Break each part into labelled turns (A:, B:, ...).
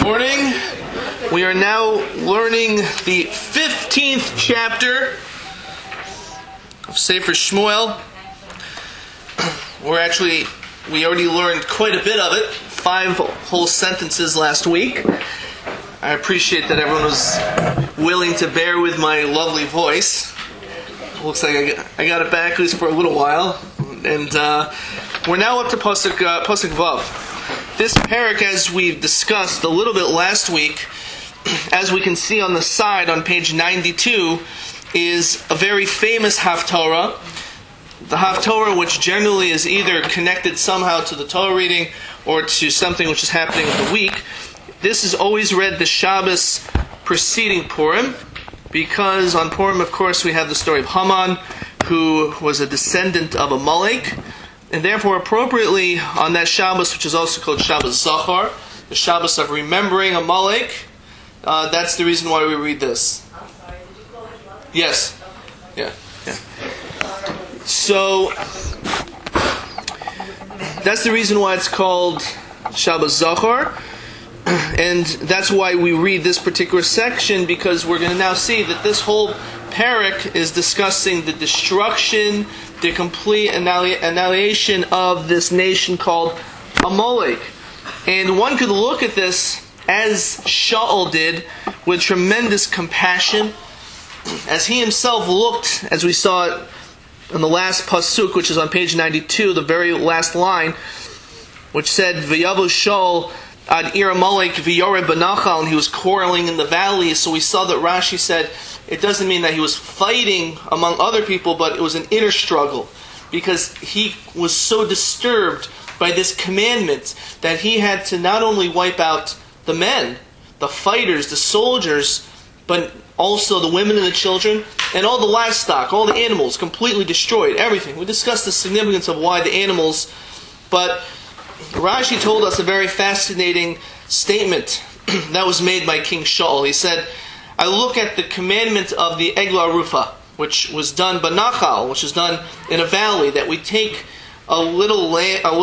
A: morning. We are now learning the 15th chapter of Sefer Shmuel. We already learned quite a bit of it. 5 whole sentences last week. I appreciate that everyone was willing to bear with my lovely voice. Looks like I got it back at least for a little while. And we're now up to Pasuk Vav. This parak, as we've discussed a little bit last week, as we can see on the side on page 92, is a very famous Haftorah. The Haftorah, which generally is either connected somehow to the Torah reading or to something which is happening in the week. This is always read the Shabbos preceding Purim, because on Purim, of course, we have the story of Haman, who was a descendant of Amalek, and therefore appropriately on that Shabbos, which is also called Shabbos Zachar, the Shabbos of remembering Amalek, that's the reason why we read this.
B: I'm sorry, did you call it love?
A: Yes. Yeah. So, that's the reason why it's called Shabbos Zachar, and that's why we read this particular section, because we're going to now see that this whole parak is discussing the destruction, the complete annihilation of this nation called Amalek. And one could look at this as Shaul did, with tremendous compassion, as he himself looked, as we saw it in the last pasuk, which is on page 92, the very last line, which said, V'yavo Shaul ad ir Amalek v'yoreh b'nachal, and he was quarreling in the valley. So we saw that Rashi said it doesn't mean that he was fighting among other people, but it was an inner struggle, because he was so disturbed by this commandment that he had to not only wipe out the men, the fighters, the soldiers, but also the women and the children, and all the livestock, all the animals, completely destroyed, everything. We discussed the significance of why the animals, but Rashi told us a very fascinating statement that was made by King Shaul. He said, I look at the commandment of the Eglah Rufa, which was done Banachal, which is done in a valley, that we take a little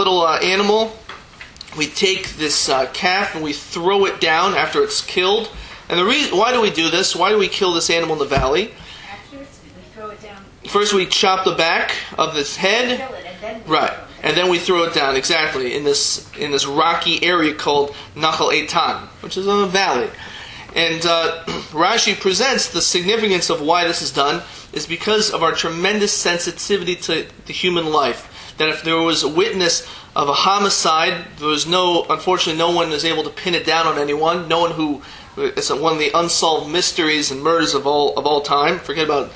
A: animal, we take this calf and we throw it down after it's killed. And the reason, why do we do this? Why do we kill this animal in the valley?
B: Afterwards, we throw it down.
A: First we chop the back of this head.
B: Kill it, and then
A: Right. And then we throw it down, exactly, in this rocky area called Nachal Eitan, which is a valley. And Rashi presents the significance of why this is done is because of our tremendous sensitivity to the human life. That if there was a witness of a homicide, unfortunately no one is able to pin it down on anyone. No one who, it's one of the unsolved mysteries and murders of all time. Forget about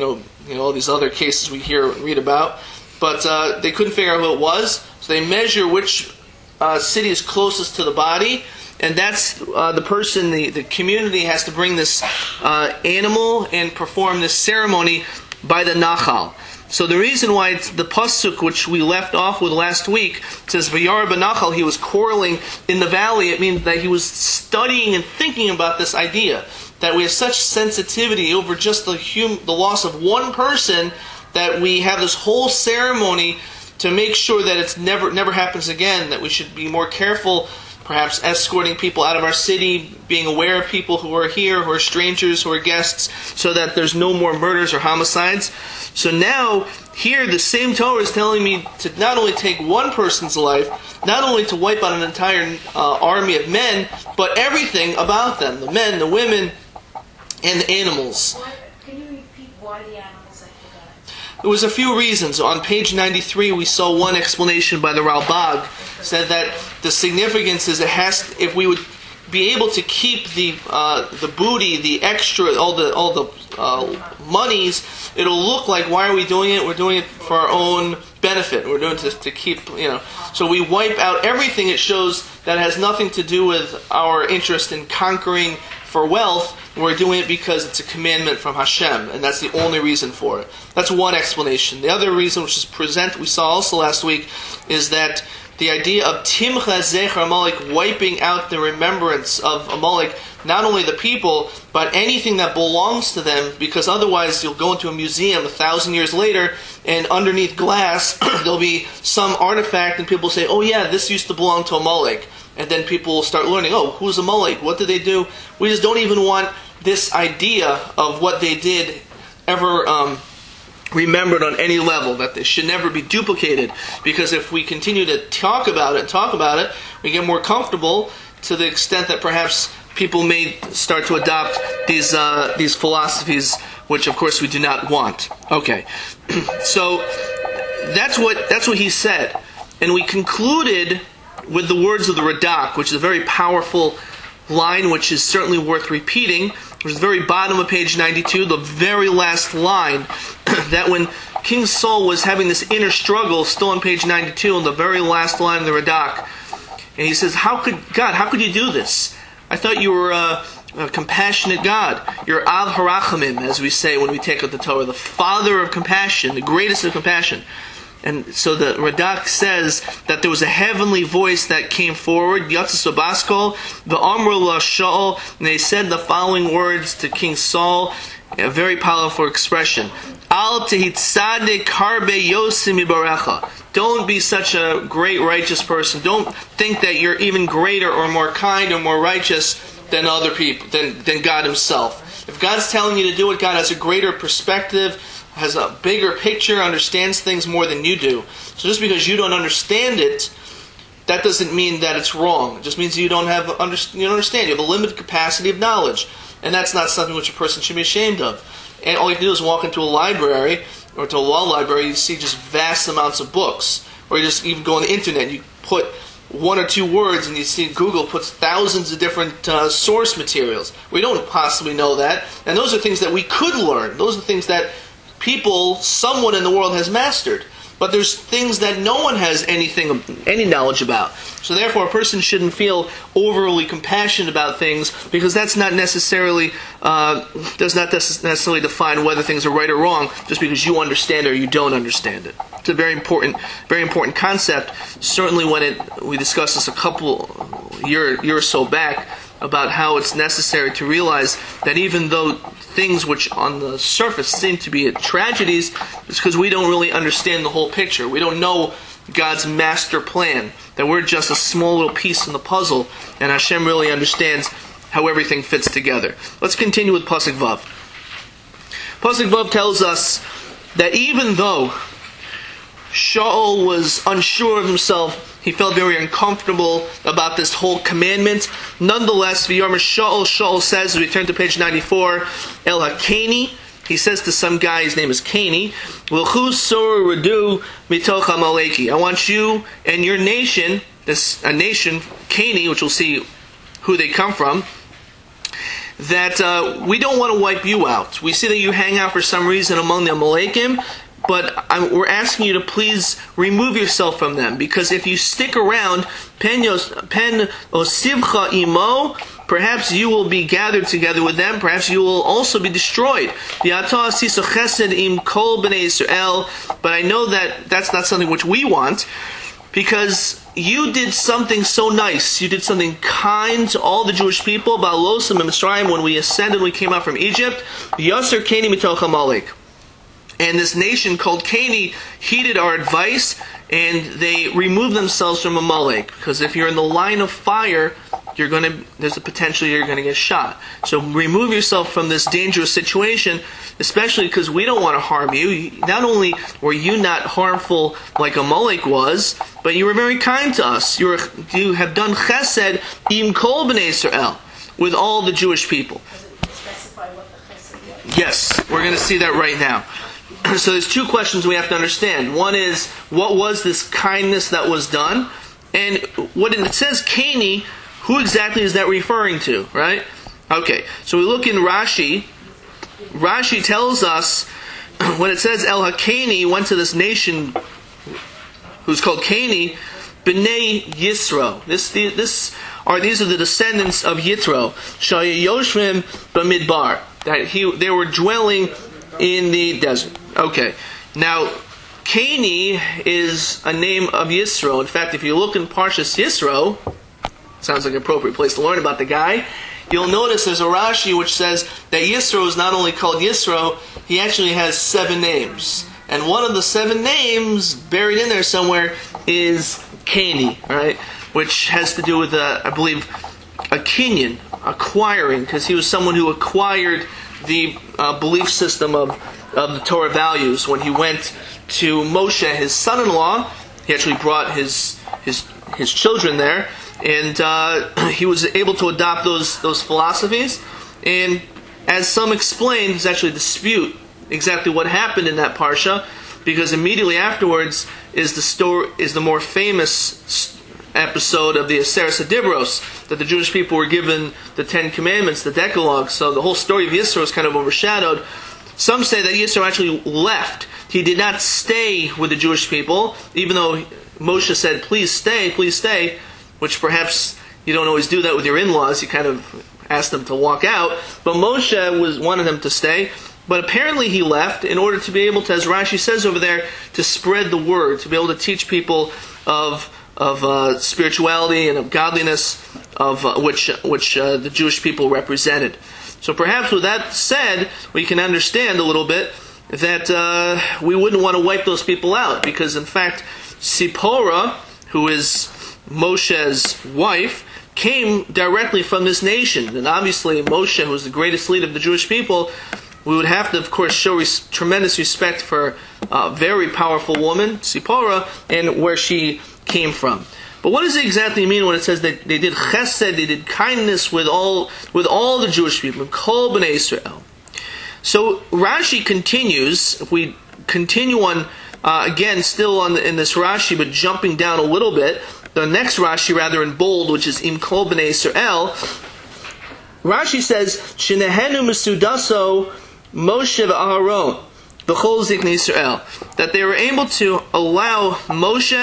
A: all these other cases we hear and read about. But they couldn't figure out who it was, so they measure which city is closest to the body, and that's the person, the community has to bring this animal and perform this ceremony by the Nachal. So the reason why it's the pasuk which we left off with last week says V'yareh b'nachal, he was quarreling in the valley. It means that he was studying and thinking about this idea that we have such sensitivity over just the loss of one person, that we have this whole ceremony to make sure that it's never happens again, that we should be more careful, perhaps escorting people out of our city, being aware of people who are here, who are strangers, who are guests, so that there's no more murders or homicides. So now, here the same Torah is telling me to not only take one person's life, not only to wipe out an entire army of men, but everything about them, the men, the women, and the animals.
B: Can you repeat why the animals? I forgot.
A: There was a few reasons. On page 93, we saw one explanation by the Ralbag, said that the significance is if we would be able to keep the booty, the extra, all the monies, it'll look like, why are we doing it? We're doing it for our own benefit. We're doing it to keep, So we wipe out everything. It shows that it has nothing to do with our interest in conquering for wealth. We're doing it because it's a commandment from Hashem, and that's the only reason for it. That's one explanation. The other reason, which is we saw also last week, is that the idea of Timcha Zecher Amalek, wiping out the remembrance of Amalek, not only the people, but anything that belongs to them, because otherwise you'll go into a museum 1,000 years later, and underneath glass there'll be some artifact, and people say, oh yeah, this used to belong to Amalek. And then people will start learning, oh, who's Amalek? What did they do? We just don't even want this idea of what they did ever remembered on any level, that they should never be duplicated, because if we continue to talk about it, we get more comfortable to the extent that perhaps people may start to adopt these philosophies, which of course we do not want. Okay, so that's what he said, and we concluded with the words of the Radak, which is a very powerful line, which is certainly worth repeating, which is the very bottom of page 92, the very last line, that when King Saul was having this inner struggle, still on page 92, on the very last line of the Radak, and he says, how could you do this? I thought you were a compassionate God. You're Av Harachamim, as we say when we take out the Torah, the Father of compassion, the greatest of compassion. And so the Radak says that there was a heavenly voice that came forward, Yatzis Baskol, the Amr la Shaul, and they said the following words to King Saul, a very powerful expression. Al tehitzadik harbe yosim ibarecha. Don't be such a great righteous person. Don't think that you're even greater or more kind or more righteous than other people, than God Himself. If God's telling you to do it, God has a greater perspective, has a bigger picture, understands things more than you do. So just because you don't understand it, that doesn't mean that it's wrong. It just means you don't understand. You have a limited capacity of knowledge, and that's not something which a person should be ashamed of. And all you have to do is walk into a library or to a law library, you see just vast amounts of books, or you just even go on the internet and you put one or two words and you see Google puts thousands of different source materials. We don't possibly know that, and those are things that we could learn. Those are things that someone in the world has mastered. But there's things that no one has any knowledge about. So therefore, a person shouldn't feel overly compassionate about things, because that's not necessarily does not necessarily define whether things are right or wrong, just because you understand it or you don't understand it. It's a very important concept. Certainly, when we discussed this a couple year or so back, about how it's necessary to realize that even though things which on the surface seem to be tragedies, it's because we don't really understand the whole picture. We don't know God's master plan, that we're just a small little piece in the puzzle, and Hashem really understands how everything fits together. Let's continue with Pasuk Vav. Pasuk Vav tells us that even though Shaul was unsure of himself, he felt very uncomfortable about this whole commandment. Nonetheless, V'yomer Shaul says, as we turn to page 94, El HaKeni, he says to some guy, his name is Kani, L'chu sur redu mitoch Amaleki. I want you and your nation, a nation, Kani, which we'll see who they come from, that we don't want to wipe you out. We see that you hang out for some reason among the Amalekim, but we're asking you to please remove yourself from them, because if you stick around, pen osivcha imo, perhaps you will be gathered together with them, perhaps you will also be destroyed. But I know that that's not something which we want, because you did something so nice, you did something kind to all the Jewish people, Ba'alosim and Mitzrayim, when we ascended, we came out from Egypt, Yasser Keni mitoch Amalek. And this nation called Kani heeded our advice, and they removed themselves from Amalek. Because if you're in the line of fire, there's a potential you're going to get shot. So remove yourself from this dangerous situation, especially because we don't want to harm you. Not only were you not harmful like Amalek was, but you were very kind to us. You have done chesed im kol b'nei Israel, with all the Jewish people.
B: Does it specify what the chesed was?
A: Yes, we're going to see that right now. So there's two questions we have to understand. One is, what was this kindness that was done? And when it says Kani, who exactly is that referring to, right? Okay, so we look in Rashi. Rashi tells us, when it says El HaKani went to this nation who's called Kani, B'nai Yisro. These are the descendants of Yitro. Shaya Yoshvim B'midbar. That they were dwelling in the desert. Okay. Now, Caini is a name of Yisro. In fact, if you look in Parshas Yisro, sounds like an appropriate place to learn about the guy, you'll notice there's a Rashi which says that Yisro is not only called Yisro, he actually has 7 names. And one of the 7 names buried in there somewhere is Caini, right? Which has to do with, I believe, a Kenyan, acquiring, because he was someone who acquired the belief system of the Torah values. When he went to Moshe, his son-in-law, he actually brought his children there, and he was able to adopt those philosophies. And as some explain, there's actually a dispute exactly what happened in that parsha, because immediately afterwards is the more famous episode of the Aseret HaDibros, that the Jewish people were given the 10 Commandments, the Decalogue. So the whole story of Yisro is kind of overshadowed. Some say that Yisro actually left. He did not stay with the Jewish people, even though Moshe said, please stay, which perhaps you don't always do that with your in-laws. You kind of ask them to walk out. But Moshe wanted them to stay. But apparently he left in order to be able to, as Rashi says over there, to spread the word, to be able to teach people of spirituality and of godliness, of which the Jewish people represented. So perhaps with that said, we can understand a little bit that we wouldn't want to wipe those people out, because in fact, Sipporah, who is Moshe's wife, came directly from this nation. And obviously Moshe, who was the greatest leader of the Jewish people, we would have to, of course, show tremendous respect for a very powerful woman, Sipporah, and where she came from. But what does it exactly mean when it says that they did chesed, they did kindness with all the Jewish people, Kol Bnei Israel? So Rashi continues. If we continue on again, still in this Rashi, but jumping down a little bit, the next Rashi, rather in bold, which is Im Kol Bnei Israel, Rashi says, Shenehenu Mesudaso Moshe v'Aharon B'chol Ziknei Israel, that they were able to allow Moshe,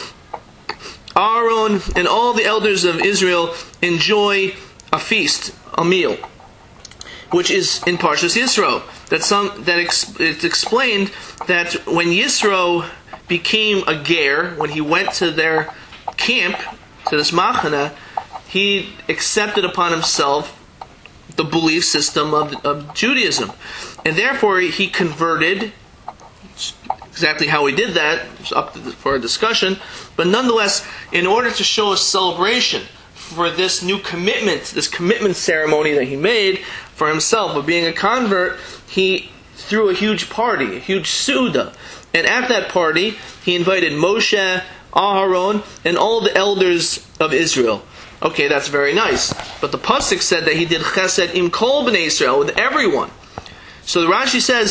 A: Aaron, and all the elders of Israel enjoy a feast, a meal, which is in Parshas Yisro. It's explained that when Yisro became a ger, when he went to their camp, to this machana, he accepted upon himself the belief system of Judaism. And therefore he converted. Exactly how he did that is up for a discussion. But nonetheless, in order to show a celebration for this new commitment, this commitment ceremony that he made for himself of being a convert, he threw a huge party, a huge Suda. And at that party, he invited Moshe, Aharon, and all the elders of Israel. Okay, that's very nice. But the Pasuk said that he did chesed im kol b'nei Israel, with everyone. So the Rashi says,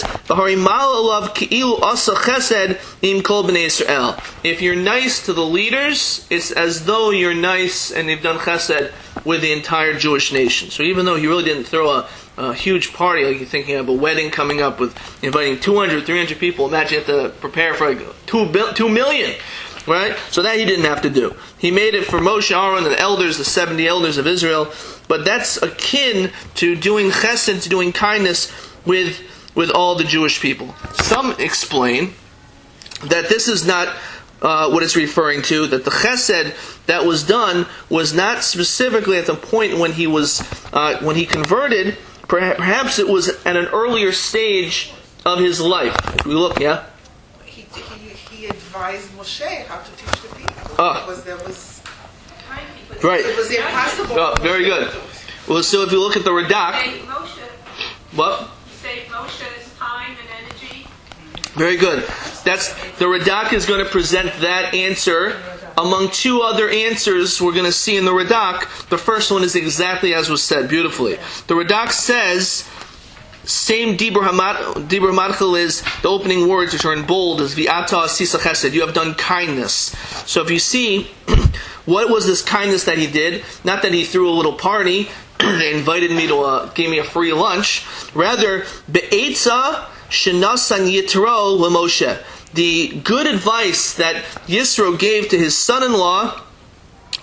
A: if you're nice to the leaders, it's as though you're nice and you've done chesed with the entire Jewish nation. So even though he really didn't throw a huge party, like you're thinking of a wedding coming up with inviting 200, 300 people, imagine you have to prepare for like 2 million. Right? So that he didn't have to do. He made it for Moshe, Aaron, and the elders, the 70 elders of Israel. But that's akin to doing chesed, to doing kindness with all the Jewish people. Some explain that this is not what it's referring to, that the chesed that was done was not specifically at the point when he was when he converted. Perhaps it was at an earlier stage of his life. If we look, yeah?
C: He advised Moshe how to teach the people. Because there was...
A: Right.
C: It was impossible.
A: Oh, very good. Well, so if you look at the Radak...
B: Moshe.
A: What?
B: Save Moshe's time and energy.
A: Very good. The Radak is going to present that answer among 2 other answers we're going to see in the Radak. The first one is exactly as was said, beautifully. The Radak says... Same Dibur Hamatchil is the opening words, which are in bold, is V'ata Asisa Chesed. You have done kindness. So if you see, what was this kindness that he did? Not that he threw a little party. They invited me to gave me a free lunch. Rather, Be'etza Shenasan Yitro LeMoshe. The good advice that Yisro gave to his son-in-law,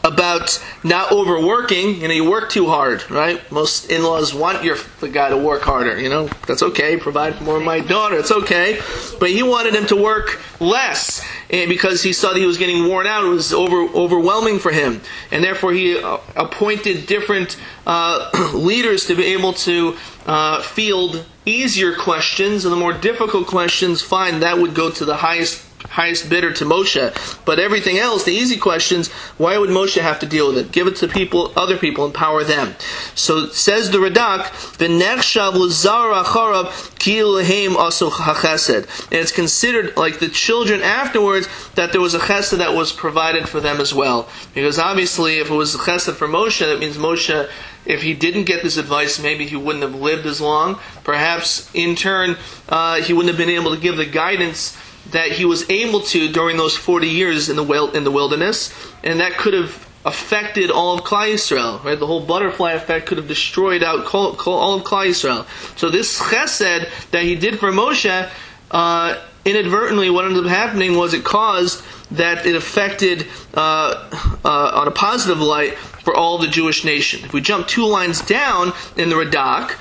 A: about not overworking. You work too hard, right? Most in-laws want the guy to work harder. That's okay. Provide for more of my daughter. It's okay. But he wanted him to work less, and because he saw that he was getting worn out. It was overwhelming for him, and therefore he appointed different leaders to be able to field easier questions, and the more difficult questions, fine, that would go to the highest bidder, to Moshe. But everything else, the easy questions, why would Moshe have to deal with it? Give it to other people, empower them. So says the Radak, "V'nechshav l'zar acharav ki lehem asu hachesed," and it's considered like the children afterwards that there was a chesed that was provided for them as well. Because obviously, if it was a chesed for Moshe, that means Moshe, if he didn't get this advice, maybe he wouldn't have lived as long. Perhaps, in turn, he wouldn't have been able to give the guidance that he was able to during those 40 years in the wilderness, and that could have affected all of Klal Yisrael, right? The whole butterfly effect could have destroyed out all of Klal Yisrael. So this chesed that he did for Moshe, inadvertently, what ended up happening was it caused that it affected, on a positive light, for all the Jewish nation. If we jump 2 lines down in the Radak,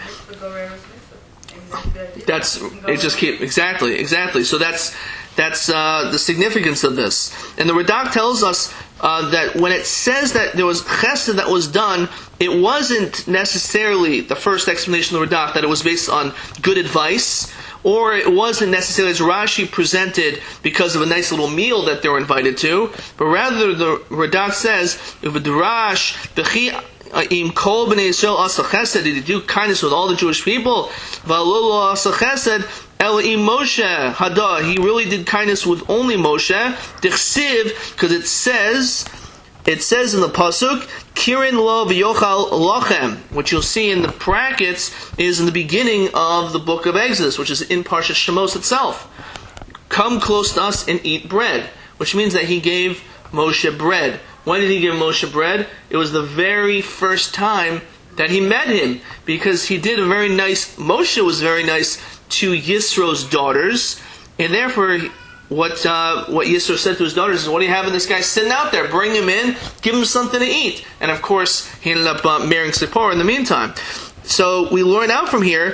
A: exactly. So that's the significance of this. And the Radak tells us that when it says that there was chesed that was done, it wasn't necessarily the first explanation of the Radak that it was based on good advice, or it wasn't necessarily as Rashi presented because of a nice little meal that they were invited to, but rather the Radak says, "V'drash v'chi im kol b'nei Yisrael asa chesed," did he do kindness with all the Jewish people? V'alo asa chesed el im Moshe hada, he really did kindness with only Moshe. Dichsiv, because it says in the pasuk, "Kirin lo v'yochal lochem," which you'll see in the brackets is in the beginning of the book of Exodus, which is in Parshat Shemos itself. "Come close to us and eat bread," which means that he gave Moshe bread. When did he give Moshe bread? It was the very first time that he met him, because he did Moshe was very nice to Yisro's daughters, and therefore what Yisro said to his daughters is, "What are you having this guy sitting out there? Bring him in, give him something to eat." And of course, he ended up marrying Zipporah in the meantime. So we learn out from here,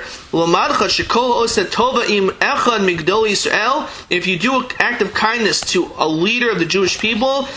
A: if you do an act of kindness to a leader of the Jewish people,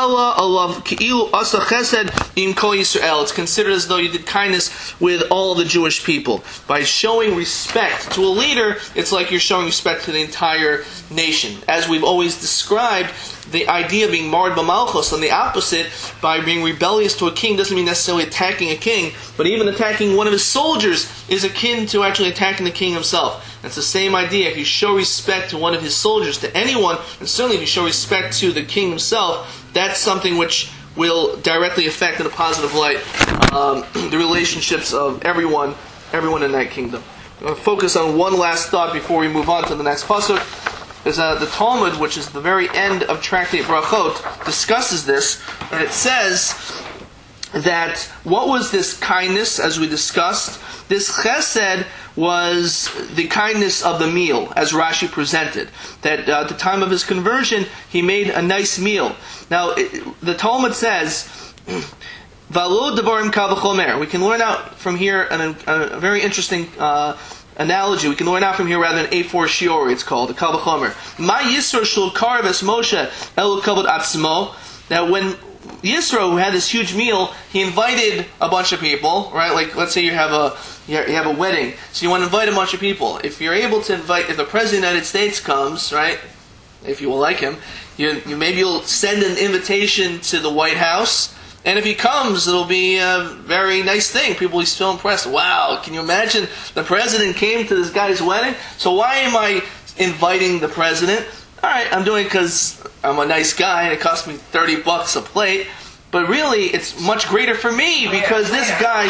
A: it's considered as though you did kindness with all the Jewish people. By showing respect to a leader, it's like you're showing respect to the entire nation. As we've always described, the idea of being marred b'malchus, and the opposite, by being rebellious to a king, doesn't mean necessarily attacking a king, but even attacking one of his soldiers is akin to actually attacking the king himself. It's the same idea. If you show respect to one of his soldiers, to anyone, and certainly if you show respect to the king himself, that's something which will directly affect in a positive light the relationships of everyone in that kingdom. I'm going to focus on one last thought before we move on to the next pasuk. The Talmud, which is the very end of Tractate Brachot, discusses this, and it says that what was this kindness, as we discussed? This chesed was the kindness of the meal, as Rashi presented. That at the time of his conversion, he made a nice meal. Now, the Talmud says, "Valo devarim kal v'chomer." We can learn out from here a very interesting analogy. We can learn out from here rather than A4 Shiori, it's called, the Kal V'chomer. Ma Yisro shel karv es Moshe elu kavod atzmo. Now when Yisro, who had this huge meal, he invited a bunch of people, right? Like, let's say you have a wedding, so you want to invite a bunch of people. If you're able to invite, if the President of the United States comes, right, if you will like him, maybe you'll send an invitation to the White House, and if he comes, it'll be a very nice thing. People will be so impressed. Wow, can you imagine the president came to this guy's wedding? So why am I inviting the president? All right, I'm doing it because I'm a nice guy and it cost me $30 a plate. But really, it's much greater for me because this guy...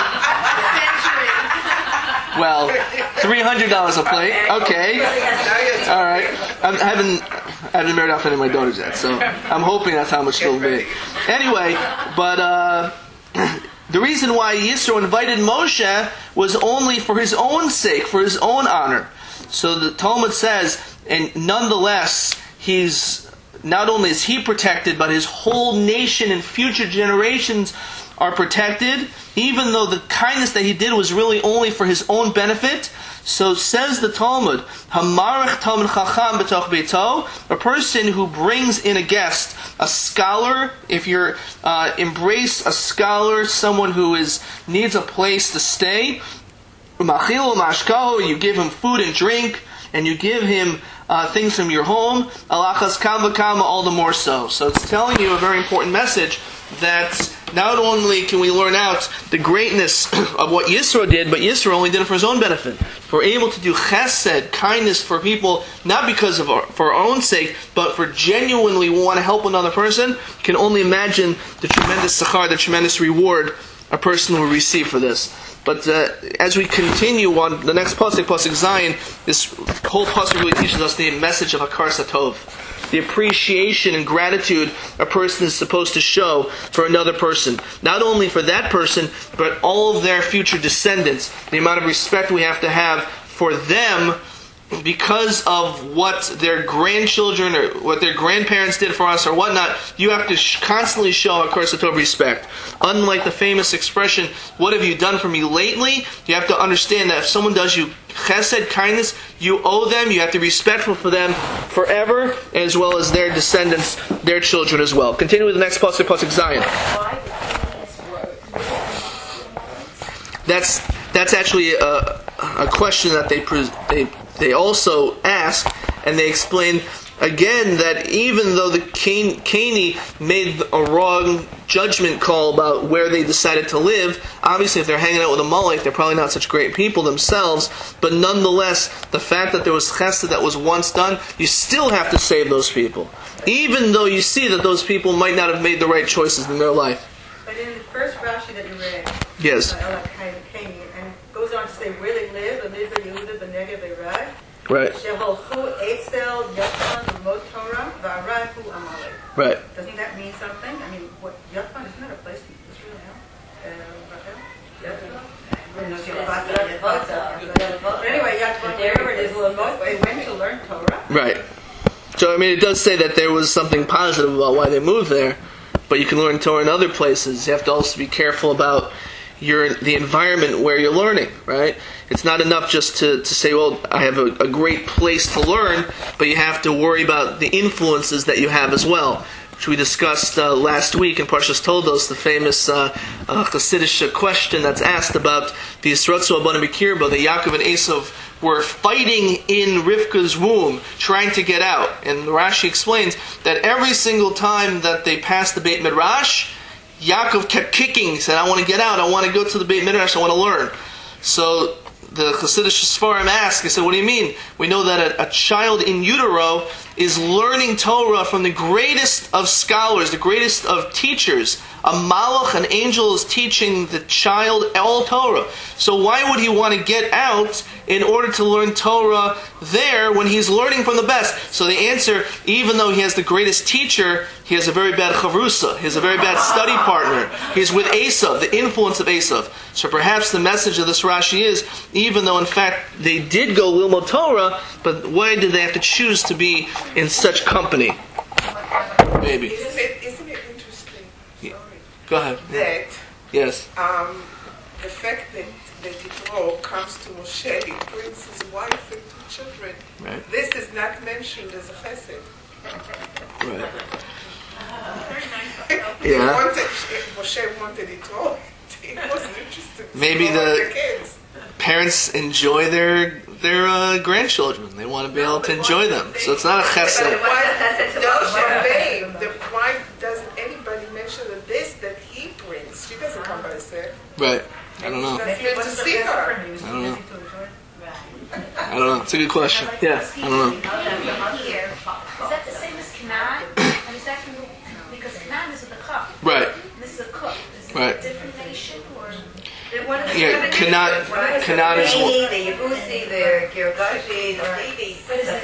A: Well, $300 a plate. Okay. All right. I haven't married off any of my daughters yet, so I'm hoping that's how much it'll be. Anyway, but the reason why Yisro invited Moshe was only for his own sake, for his own honor. So the Talmud says, and nonetheless, he's not only is he protected, but his whole nation and future generations are protected, even though the kindness that he did was really only for his own benefit. So says the Talmud, Hamarech Talmud Chacham b'toch beito, a person who brings in a guest, a scholar. If you embrace a scholar, someone who needs a place to stay, you give him food and drink, and you give him things from your home, alachas kam v'kama, all the more so. So it's telling you a very important message, that not only can we learn out the greatness of what Yisro did, but Yisro only did it for his own benefit. If we're able to do chesed, kindness for people, not because of for our own sake, but for genuinely we want to help another person, you can only imagine the tremendous sachar, the tremendous reward a person will receive for this. But as we continue on the next pasuk, pasuk Zayin, this whole pasuk really teaches us the message of Hakar Satov, the appreciation and gratitude a person is supposed to show for another person. Not only for that person, but all of their future descendants. The amount of respect we have to have for them because of what their grandchildren or what their grandparents did for us or whatnot. You have to constantly show a course of respect. Unlike the famous expression, "What have you done for me lately?" You have to understand that if someone does you chesed, kindness, you owe them, you have to be respectful for them forever, as well as their descendants, their children as well. Continue with the next pasuk, pasuk Zayin. That's actually a question that they also ask, and they explain again that even though the Canaanite made a wrong judgment call about where they decided to live, obviously if they're hanging out with Amalek, they're probably not such great people themselves, but nonetheless, the fact that there was chesed that was once done, you still have to save those people, even though you see that those people might not have made the right choices in their life.
D: But in the first Rashi that you read,
A: yes,
D: and it goes on to say where they live, the Mizra Yehuda, the Negev, they ride.
A: right. Right.
D: Doesn't that mean something? I mean, what Yatman, isn't that a place in Israel now? But anyway, Yatman, wherever it is, they went to learn Torah.
A: Right. So, I mean, it does say that there was something positive about why they moved there, but you can learn Torah in other places. You have to also be careful about the environment where you're learning, right? It's not enough just to say, well, I have a great place to learn, but you have to worry about the influences that you have as well, which we discussed last week in Parshas Toldos, the famous Chassidish question that's asked about the Yisrotzu Abana B'Kirba, that Yaakov and Esav were fighting in Rivka's womb, trying to get out. And Rashi explains that every single time that they passed the Beit Midrash, Yaakov kept kicking. He said, I want to get out. I want to go to the Beit Midrash. I want to learn. So the Chassidish Sfarim asked, he said, what do you mean? We know that a child in utero is learning Torah from the greatest of scholars, the greatest of teachers. A malach, an angel, is teaching the child all Torah. So why would he want to get out in order to learn Torah there when he's learning from the best? So the answer, even though he has the greatest teacher, he has a very bad chavrusa. He has a very bad study partner. He's with Esav, the influence of Esav. So perhaps the message of this Rashi is, even though in fact they did go lilmod Torah, but why did they have to choose to be in such company? Maybe.
C: Isn't it interesting? Sorry.
A: Go ahead.
C: That
A: yes.
C: The fact that Yitro comes to Moshe, he brings his wife and 2 children.
A: Right.
C: This is not mentioned as a chesed.
A: Right.
C: Yeah. Moshe wanted Yitro. He wasn't interested.
A: Maybe the
C: kids.
A: Parents enjoy their grandchildren. They want to be able to enjoy them. So it's not a chesed.
C: Why doesn't anybody mention that he brings? She doesn't come by herself.
A: Right. I don't know.
C: That's good to see her.
A: I don't know. I don't know. It's a good question. Yeah. I don't know.
B: Here, is that the same as Canaan? And is that because Canaan is with a cup?
A: Right.
B: This is a cup. Is it
A: Right.
B: a different nation or?
A: Yeah. Canaan is one.
D: The Yebusi, the Girgashi, the Haiti,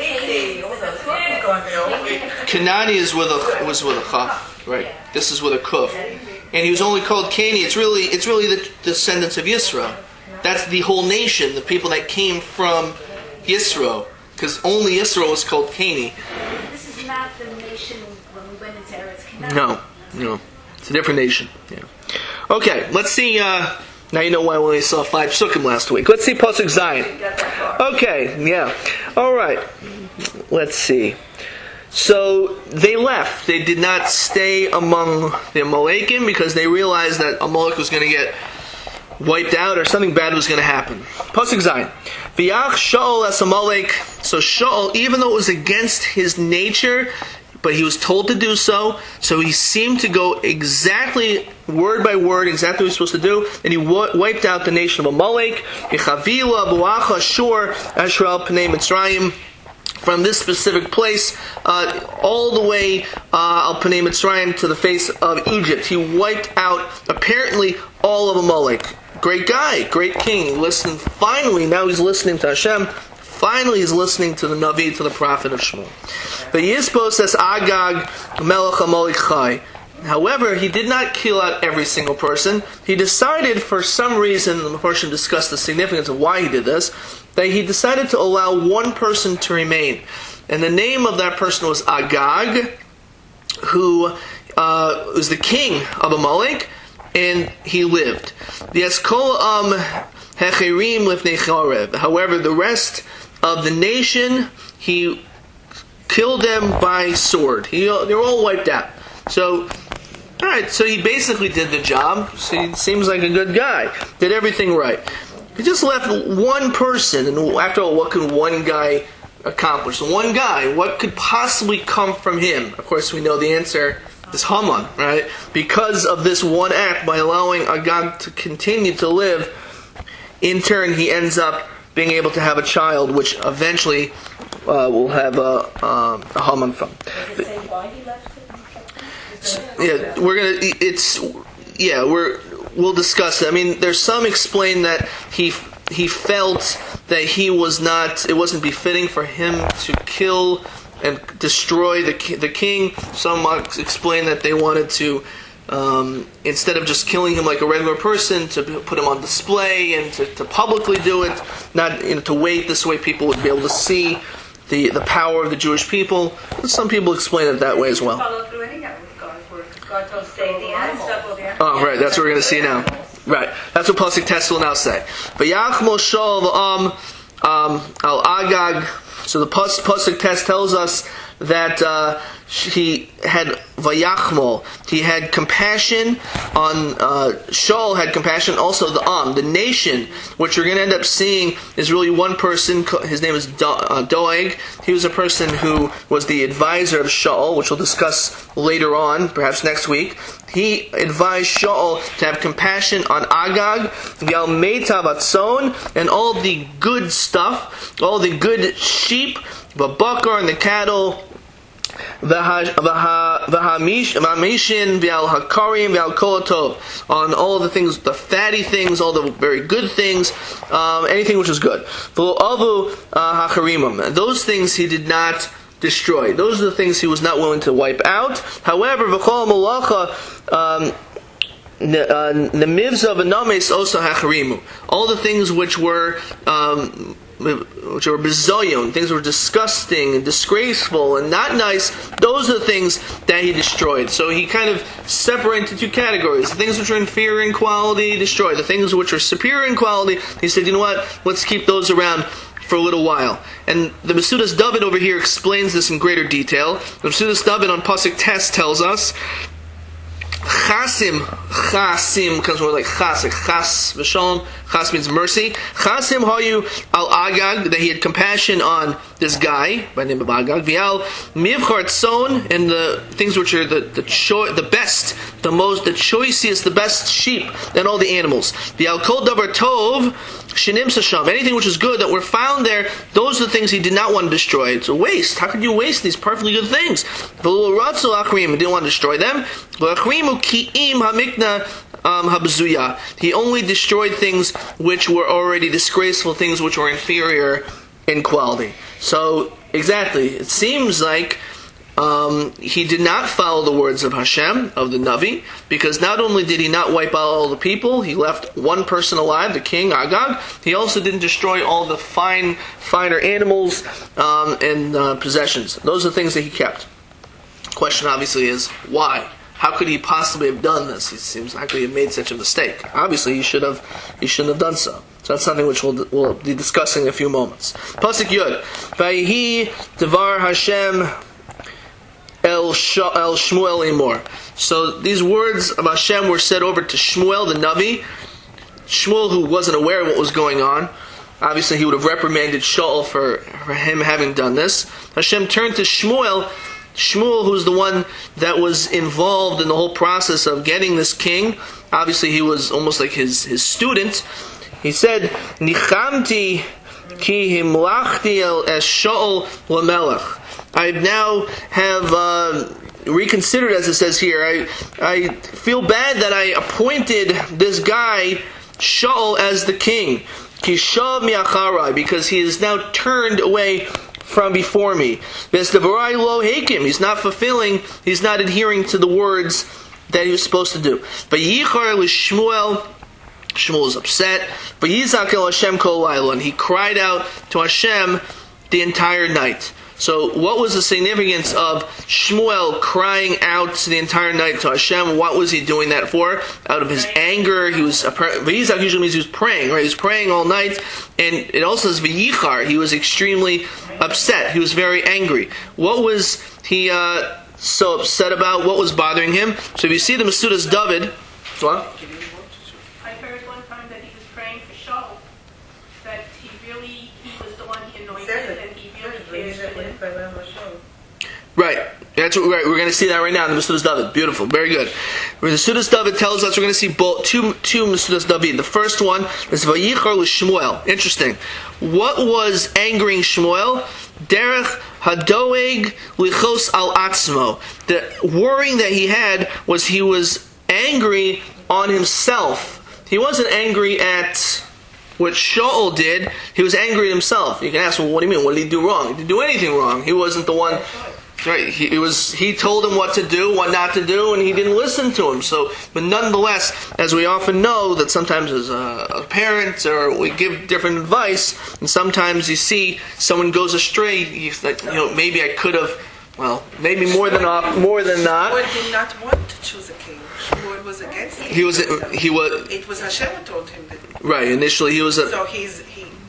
A: Kanani was with a chaf, right? This is with a kuf, and he was only called Cani. It's really the descendants of Yisro. That's the whole nation, the people that came from Yisro, because only Yisro was called Cani.
B: This is not the nation
A: No. It's a different nation. Yeah. Okay, let's see. Now you know why we only saw 5 psukim last week. Let's see Pasuk Zayin. Okay, yeah. All right. Let's see. So they left. They did not stay among the Amalekim because they realized that Amalek was going to get wiped out or something bad was going to happen. Pasuk Zayin. V'yach Shaul as Amalek. So Shaul, even though it was against his nature, but he was told to do so he seemed to go exactly, word by word, exactly what he was supposed to do, and he wiped out the nation of Amalek. Yechavila buacha shur ashral pnei Mitzrayim. From this specific place, all the way al pnei Mitzrayim to the face of Egypt. He wiped out apparently all of Amalek. Great guy, great king. Listen, finally, now he's listening to Hashem. Finally, he's listening to the Navi, to the prophet of Shmuel. The Yisbo says Agag Melech Amalek Chai. However, he did not kill out every single person. He decided, for some reason, the Mepharshim discussed the significance of why he did this, that he decided to allow one person to remain. And the name of that person was Agag, who was the king of Amalek, and he lived. Yes, Kol Hecherim Lifnei Charev. However, the rest of the nation, he killed them by sword. They were all wiped out. So, alright, so he basically did the job. So he seems like a good guy. Did everything right. He just left one person, and after all, what could one guy accomplish? One guy, what could possibly come from him? Of course, we know the answer is Haman, right? Because of this one act, by allowing Agag to continue to live, in turn, he ends up being able to have a child, which eventually will have a Haman from.
D: Does it say why he left it?
A: Yeah, we'll discuss it. I mean, there's some explain that he felt that it wasn't befitting for him to kill and destroy the king. Some explain that they wanted to, instead of just killing him like a regular person, to put him on display and to publicly do it, not to wait. This way people would be able to see the power of the Jewish people. Some people explain it that way as well.
D: Follow through anyhow with God's word. God told save the animals.
A: Oh, right, that's what we're going to see now. Right, that's what Pasuk Tes will now say. V'yachmol Shaul al Agag. So the Pasuk Tes tells us that he had vayachmol. He had compassion on Shaul. Had compassion also the nation, which we're going to end up seeing is really one person. His name is Doeg. He was a person who was the advisor of Shaul, which we'll discuss later on, perhaps next week. He advised Shaul to have compassion on Agag, Gal Meitav Atzon, and all the good stuff, all the good sheep, the bakar and the cattle, V'hamishin v'al hakarim v'al kolatov, on all the things, the fatty things, all the very good things, anything which is good. V'avu hacharimim, those things he did not destroy. Those are the things he was not willing to wipe out. However, v'chol malacha nemivza v'names also hacharimu, all the things which were bizoyon, things that were disgusting and disgraceful and not nice, those are the things that he destroyed. So he kind of separated into two categories. The things which are inferior in quality, he destroyed. The things which are superior in quality, he said, you know what, let's keep those around for a little while. And the Mesudas David over here explains this in greater detail. The Mesudas David on Pasuk Tes tells us, Chasim comes from like chas, v'shalom. Chas means mercy. Chasim hayu al Agag, that he had compassion on this guy by the name of Agag. V'al mivchar tzon, and the things which are the best, the choicest, the best sheep, and all the animals. V'al kol davar tov shenim sasham, anything which is good that were found there, those are the things he did not want to destroy. It's a waste. How could you waste these perfectly good things? V'lo ratzu achrim, he didn't want to destroy them. V'achrimu ki'im hamikna habzuya. He only destroyed things which were already disgraceful, things which were inferior in quality. So, exactly, it seems like he did not follow the words of Hashem, of the Navi, because not only did he not wipe out all the people, he left one person alive, the king, Agag, he also didn't destroy all the finer animals and possessions. Those are the things that he kept. The question obviously is, why? How could he possibly have done this? He seems, how could he have made such a mistake? Obviously, he shouldn't have done so. So that's something which we'll be discussing in a few moments. Pasuk Yud. Vayihi Devar Hashem El Shmuel Limor. So these words of Hashem were said over to Shmuel the Navi. Shmuel, who wasn't aware of what was going on, obviously he would have reprimanded Shaul for him having done this. Hashem turned to Shmuel, who's the one that was involved in the whole process of getting this king. Obviously he was almost like his student. He said, Nichamti ki himlachti es Shaul lamelech. I now have reconsidered, as it says here. I feel bad that I appointed this guy Shaul as the king. Kishav mi'acharai, because he is now turned away from before me. V'esdevarai lo heikim. He's not adhering to the words that he was supposed to do. Vayichar l'Shmuel. Shmuel was upset. Vayizak el Hashem kol laila, and he cried out to Hashem the entire night. So what was the significance of Shmuel crying out the entire night to Hashem? What was he doing that for? Out of his anger. Vayizak usually means he was praying, right? He was praying all night. And it also says Vayichar. He was extremely upset. He was very angry. What was he so upset about? What was bothering him? So if you see the Masudas David, what?
D: I heard one time that he was praying for Shaul, that he was the one he anointed, and he really cares for him.
A: Right. That's what we're going to see that right now in the Masudas David. Beautiful. Very good. The Masudas David tells us we're going to see both two Masudas David. The first one is Vayichar l'Shmuel. Interesting. What was angering Shmuel? Derech hadoeg lichos al atzmo. The worrying that he had was he was angry on himself. He wasn't angry at what Shaul did. He was angry at himself. You can ask, well, what do you mean? What did he do wrong? He didn't do anything wrong. He wasn't the one. Right. He told him what to do, what not to do, and he didn't listen to him. So, but nonetheless, as we often know, that sometimes as a parent or we give different advice, and sometimes you see someone goes astray. You think, maybe I could have. Well, maybe more than not.
C: Shmuel did not want to choose a king. Shmuel was against him.
A: He was.
C: It was Hashem who told him that.
A: Right. Initially, he was.
C: So he.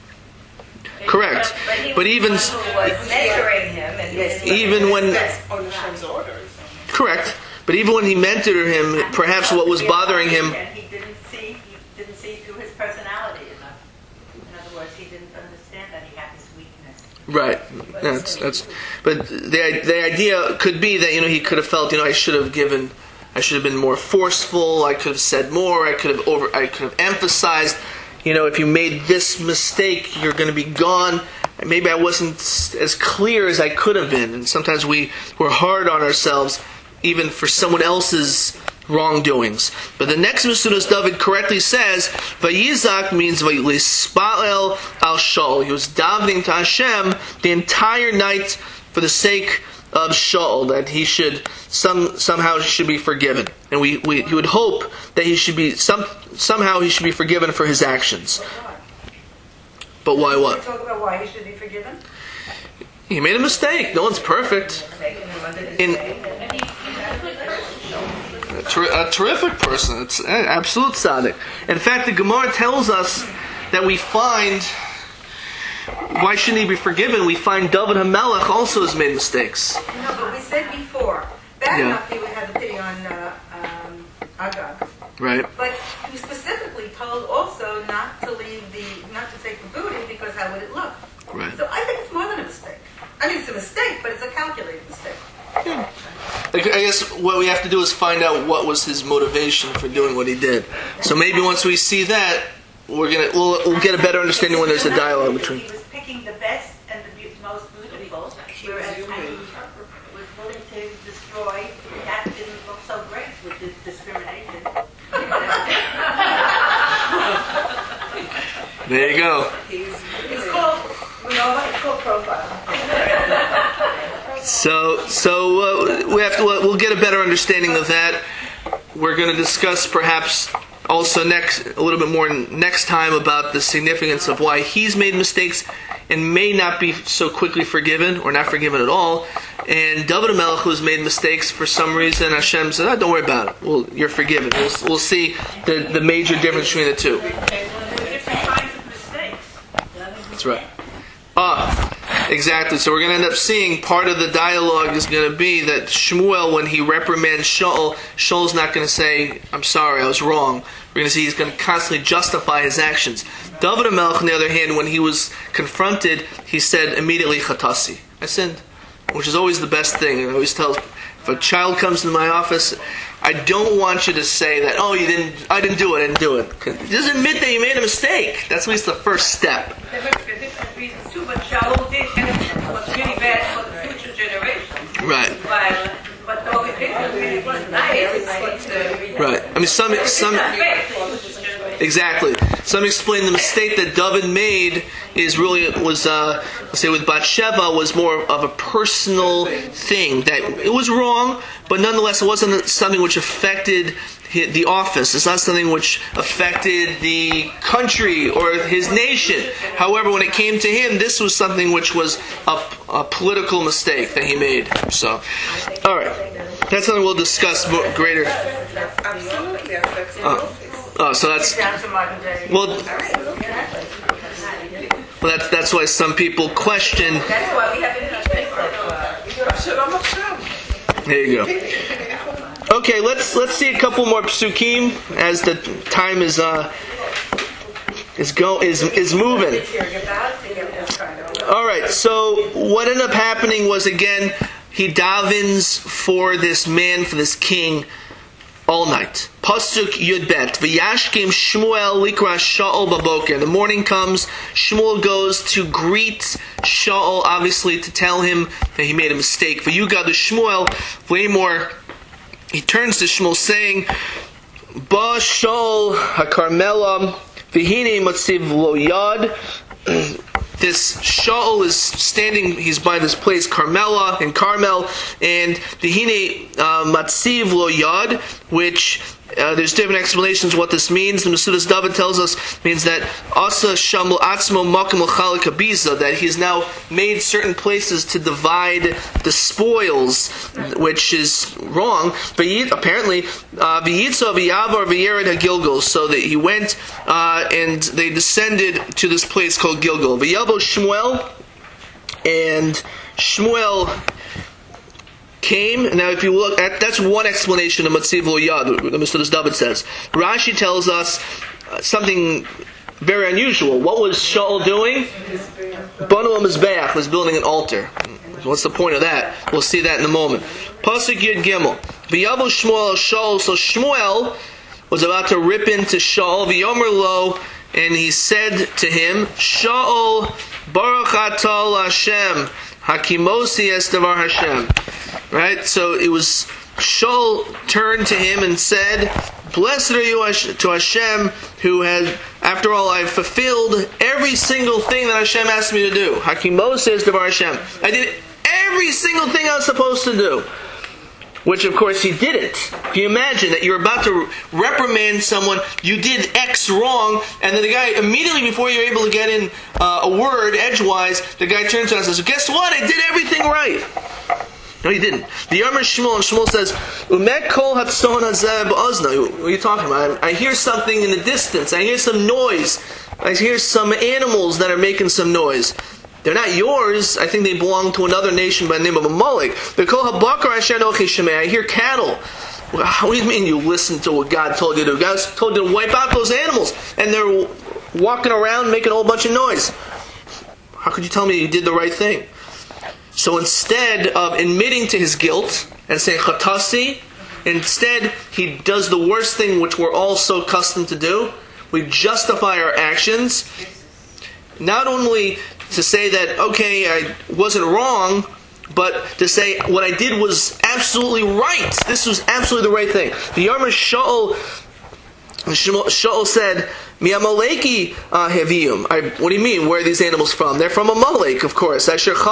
A: Correct. But even
B: was mentoring him, and
A: even when
C: On Hashem's orders.
A: correct. But even when he mentored him, perhaps what was bothering him.
E: And he didn't see through his personality enough. In other words, he didn't understand that he had this weakness.
A: Right. That's. But the idea could be that he could have felt I should have been more forceful. I could have said more. I could have emphasized. If you made this mistake, you're going to be gone. Maybe I wasn't as clear as I could have been. And sometimes we're hard on ourselves, even for someone else's wrongdoings. But the next Masudas David correctly says, Vayizak means Vayispa'el al Shaul. He was davening to Hashem the entire night for the sake of Shaul, that he should somehow should be forgiven, and he would hope that he should be somehow he should be forgiven for his actions. But why what?
D: Talk about why he should be forgiven.
A: He made a mistake. No one's perfect. A terrific person. It's an absolute tzaddik. In fact, the Gemara tells us that we find. Why shouldn't he be forgiven? We find David HaMelech also has made mistakes.
D: No, but we said before, bad enough he would have a pity on Agag.
A: Right.
D: But he specifically told also not to take the booty, because how would it look?
A: Right.
D: So I think it's more than a mistake. I mean, it's a mistake, but it's a calculated mistake.
A: Yeah. I guess what we have to do is find out what was his motivation for doing what he did. So maybe once we see that, we'll get a better understanding when there's a dialogue between.
E: He was picking the best and the most beautiful, whereas he was willing to destroy. That didn't look so great with his discrimination.
A: There you go.
D: It's called profile.
A: So we'll get a better understanding of that. We're going to discuss perhaps Also, a little bit more next time about the significance of why he's made mistakes and may not be so quickly forgiven or not forgiven at all. And David HaMelech, who's made mistakes for some reason, Hashem said, don't worry about it. Well, you're forgiven. We'll see the major difference between the two.
D: Different kinds of mistakes.
A: That's right. Exactly. So we're going to end up seeing part of the dialogue is going to be that Shmuel, when he reprimands Shaul, Shaul's not going to say, I'm sorry, I was wrong. We're going to see he's going to constantly justify his actions. David HaMelech, on the other hand, when he was confronted, he said immediately, Chatasi, I sinned, which is always the best thing. I always tell, if a child comes into my office, I don't want you to say that, I didn't do it. Just admit that you made a mistake. That's at least the first step.
D: There were different reasons too, but Shaul did, and it was really bad for the future generations.
A: Right.
D: But though it really was nice,
A: Right. I mean, some exactly. Some explain the mistake that David made was say with Bathsheba was more of a personal thing, that it was wrong, but nonetheless it wasn't something which affected the office. It's not something which affected the country or his nation. However, when it came to him, this was something which was a political mistake that he made. So, all right, that's something we'll discuss greater.
C: Absolutely affects the office.
A: So that's that's why some people question.
E: That's why we have impeachment.
A: There you go. Okay, let's see a couple more psukim as the time is moving. All right. So what ended up happening was, again, he davens for this man, for this king, all night. Pasuk Yudbet. V'yashkim Shmuel likra Shaul baboker. The morning comes. Shmuel goes to greet Shaul, obviously to tell him that he made a mistake. V'yugad Shmuel. Way more. He turns to Shmuel saying, Ba Shaul haKarmela v'hine matziv lo yad. This Shaul is standing, he's by this place, Carmela, in Carmel, and the Hine Matziv Lo Yad, which there's different explanations what this means. The Mesudas David tells us means that Asa Shamul Atzmo Makom L'Chalik Abiza, that he's now made certain places to divide the spoils, which is wrong. But apparently, V'yitza V'yavar V'yered HaGilgal, so that he went and they descended to this place called Gilgal. V'yavo Shmuel, and Shmuel came. Now, if you look at, that's one explanation of Matziv Lo Yad, the Mesudas David says. Rashi tells us something very unusual. What was Shaul doing? Banu HaMizbeach, was building an altar. What's the point of that? We'll see that in a moment. Pasuk Yud Gimel. V'yavo Shmuel Shaul. So Shmuel was about to rip into Shaul. V'yomer lo, and he said to him, Shaul Baruch Atah Hashem Hakimosi es Davar Hashem. Right? So it was Shaul turned to him and said, Blessed are you to Hashem, who has, after all, I've fulfilled every single thing that Hashem asked me to do. Hakimosi es Davar Hashem. I did every single thing I was supposed to do. Which, of course, he didn't. Can you imagine that you're about to reprimand someone, you did X wrong, and then the guy, immediately before you're able to get in a word, edgewise, the guy turns around and says, guess what? I did everything right. No, he didn't. The Yomer Shmuel, and Shmuel says, Umek kol hatzon hazeh b'ozna. What are you talking about? I hear something in the distance. I hear some noise. I hear some animals that are making some noise. They're not yours. I think they belong to another nation by the name of Amalek. I hear cattle. What do you mean you listen to what God told you to do? God told you to wipe out those animals. And they're walking around making a whole bunch of noise. How could you tell me you did the right thing? So instead of admitting to his guilt and saying, Chatasi, instead he does the worst thing which we're all so accustomed to do. We justify our actions. Not only to say that, okay, I wasn't wrong, but to say what I did was absolutely right. This was absolutely the right thing. The Yomer Shaul Shaul said, "Mi'amaleki hevium." What do you mean? Where are these animals from? They're from Amalek, of course. I took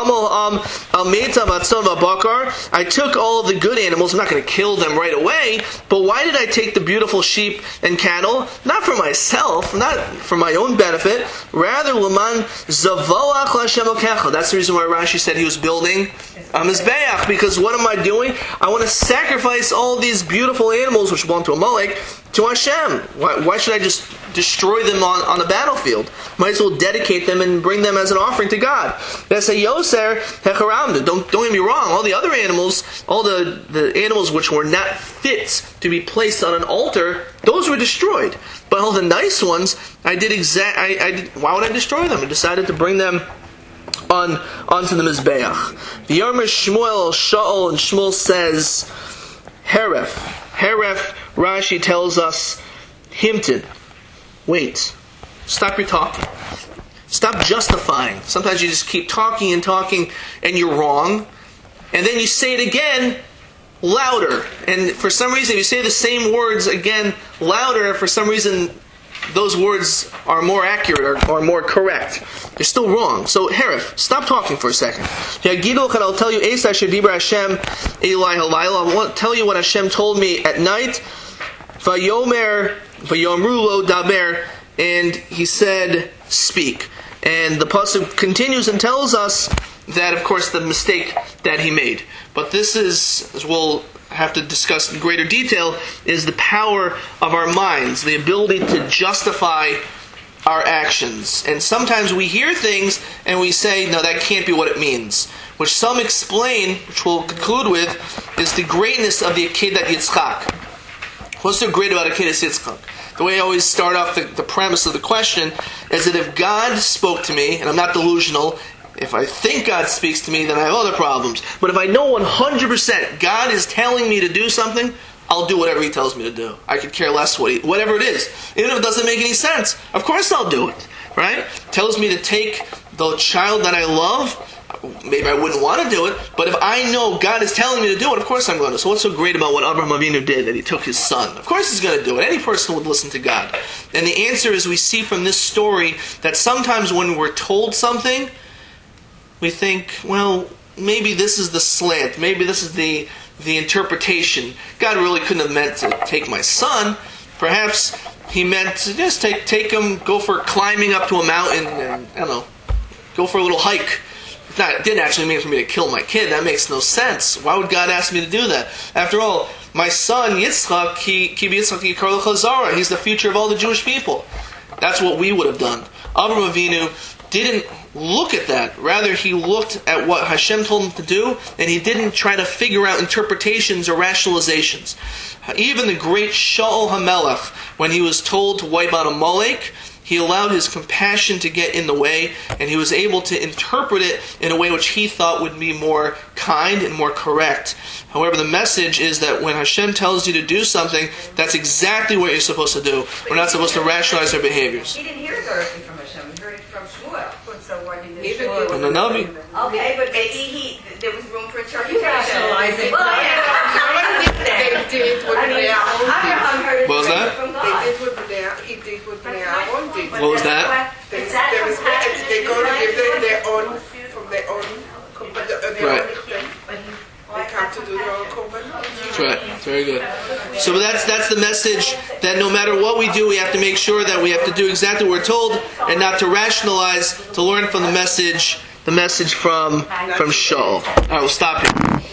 A: all of the good animals. I'm not going to kill them right away, but why did I take the beautiful sheep and cattle? Not for myself, not for my own benefit. Rather, Laman zavoach l'Hashem Elokecha. That's the reason why Rashi said he was building a mizbeach. Because what am I doing? I want to sacrifice all these beautiful animals, which belong to Amalek, to Hashem. Why should I just destroy them on the battlefield? Might as well dedicate them and bring them as an offering to God. Don't get me wrong, all the other animals, all the animals which were not fit to be placed on an altar, those were destroyed. But all the nice ones, why would I destroy them? I decided to bring them onto the Mizbeach. The Yomer Shmuel Shaul, and Shmuel says, Heref, Rashi tells us, Himtin. Wait. Stop your talking. Stop justifying. Sometimes you just keep talking and you're wrong. And then you say it again louder. And for some reason, if you say the same words again louder, for some reason, those words are more accurate or more correct. They're still wrong. So, Heref, stop talking for a second. I'll tell you, I'll tell you what Hashem told me at night. Vayomru lo daber, and he said, speak. And the pasuk continues and tells us that, of course, the mistake that he made. But this is, as we'll have to discuss in greater detail, is the power of our minds, the ability to justify our actions. And sometimes we hear things and we say, no, that can't be what it means. Which some explain, which we'll conclude with, is the greatness of the Akedat Yitzchak. What's so great about Akedat Yitzchak? The way I always start off the premise of the question is that if God spoke to me, and I'm not delusional, if I think God speaks to me, then I have other problems. But if I know 100% God is telling me to do something, I'll do whatever He tells me to do. I could care less whatever it is. Even if it doesn't make any sense, of course I'll do it. Right? Tells me to take the child that I love. Maybe I wouldn't want to do it, but if I know God is telling me to do it, of course I'm going to. So what's so great about what Avraham Avinu did, that he took his son? Of course he's going to do it. Any person would listen to God. And the answer is, we see from this story that sometimes when we're told something, we think, well, maybe this is the slant. Maybe this is the interpretation. God really couldn't have meant to take my son. Perhaps He meant to just take him, go for climbing up to a mountain, and, I don't know, go for a little hike. It didn't actually mean for me to kill my kid. That makes no sense. Why would God ask me to do that? After all, my son, Yitzchak, he's the future of all the Jewish people. That's what we would have done. Avraham Avinu didn't look at that. Rather, he looked at what Hashem told him to do, and he didn't try to figure out interpretations or rationalizations. Even the great Shaul HaMelech, when he was told to wipe out Amalek, he allowed his compassion to get in the way, and he was able to interpret it in a way which he thought would be more kind and more correct. However, the message is that when Hashem tells you to do something, that's exactly what you're supposed to do. We're not supposed to rationalize our behaviors.
E: He didn't hear it directly from Hashem. He heard it from Shmuel. So why didn't
C: Shmuel?
A: From the Navi.
E: Okay, but maybe there was room for interpretation.
C: Rationalizing.
E: Well,
C: They did what Bnei Aaron did.
A: What was that?
C: They did what Bnei Aaron did.
A: What was that?
C: They're going to give them their own, from their own,
A: Right.
C: They come to do their own korban.
A: That's right. Very good. So that's the message, that no matter what we do, we have to make sure that we have to do exactly what we're told, and not to rationalize, to learn from the message from Shaul. All right, we'll stop here.